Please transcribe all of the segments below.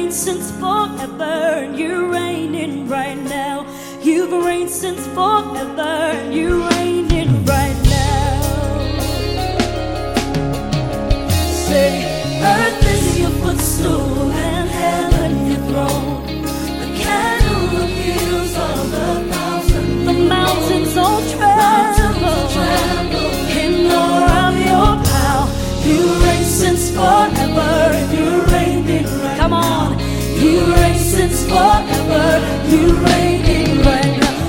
reigned since forever, and you're reigning right now. You've reigned since forever, and you're reigning right now. Say, earth is your footstool and heaven your throne. The cattle of hills on the thousand, the mountains all tremble in awe of your power. You reign since forever, and you're reigning right now. Come on, you reign since forever, you reigning right now.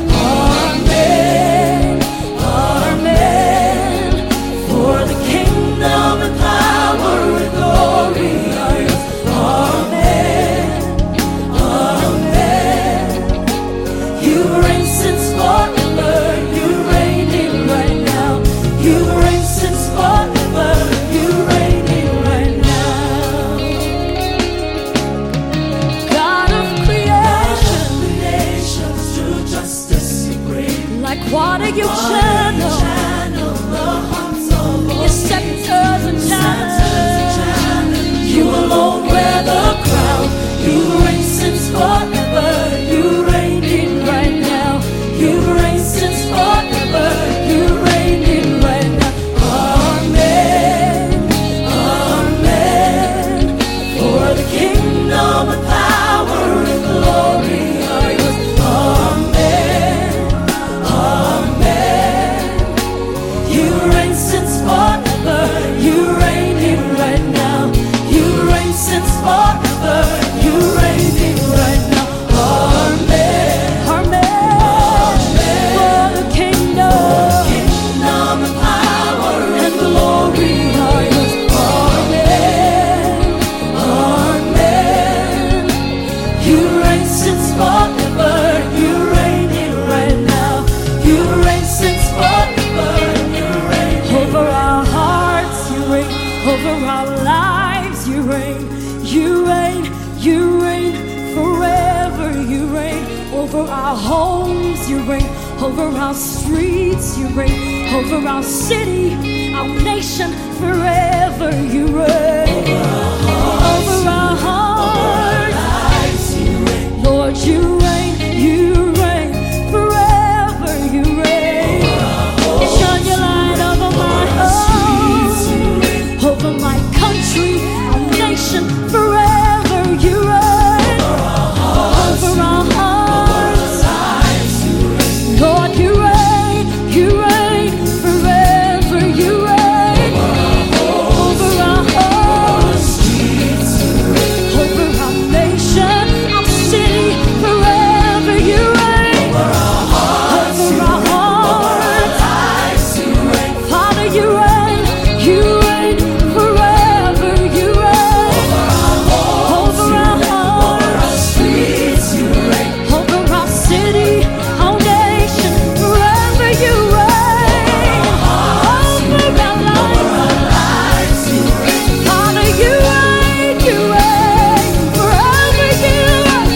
Amen, amen. For the kingdom and power and glory are yours. Amen, amen. You reign since forever, you reigning right now. You reign since forever, you reigning right now. God of creation, through justice you bring. Like water you channel the hearts of all. Your scepters and channel. You alone wear the crown. You reign since forever, you reigning right now. You reign since forever, you reigning right now. Amen, amen. For the kingdom and power and glory are yours. Amen, amen. You reign since forever, you reigning right now. You reign since forever, you reigning right now. Amen, amen. For the kingdom and power and glory are yours. Amen, amen. You reign since forever, you reigning right now. You reign since forever, you reign. Over our hearts you reign, over our lives you reign. You reign, you reign forever, you reign. Over our homes you reign, over our streets you reign, over our city, our nation, forever you reign. Over our hearts, Lord, you reign, forever you reign. Shine your light over my home, over my country, our nation, forever you reign. Over our hearts, Lord, you reign, forever you reign. Over our homes, over our nation, our city, forever you reign. Over our hearts, Father, you reign, forever you reign. Over our hearts, over our city, our nation, forever you reign. Over our lives, Father, you reign, forever you reign.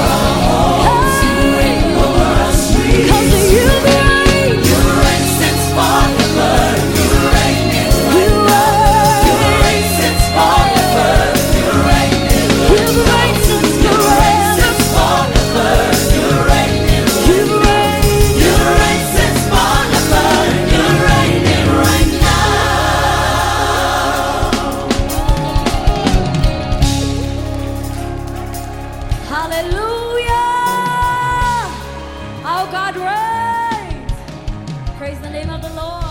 Because you reign, since forever, you reign. You reign since forever, you reign. You reign since forever, you reign. You reign since forever, you're reigning right now. Hallelujah! Our God reigns. Praise the name of the Lord.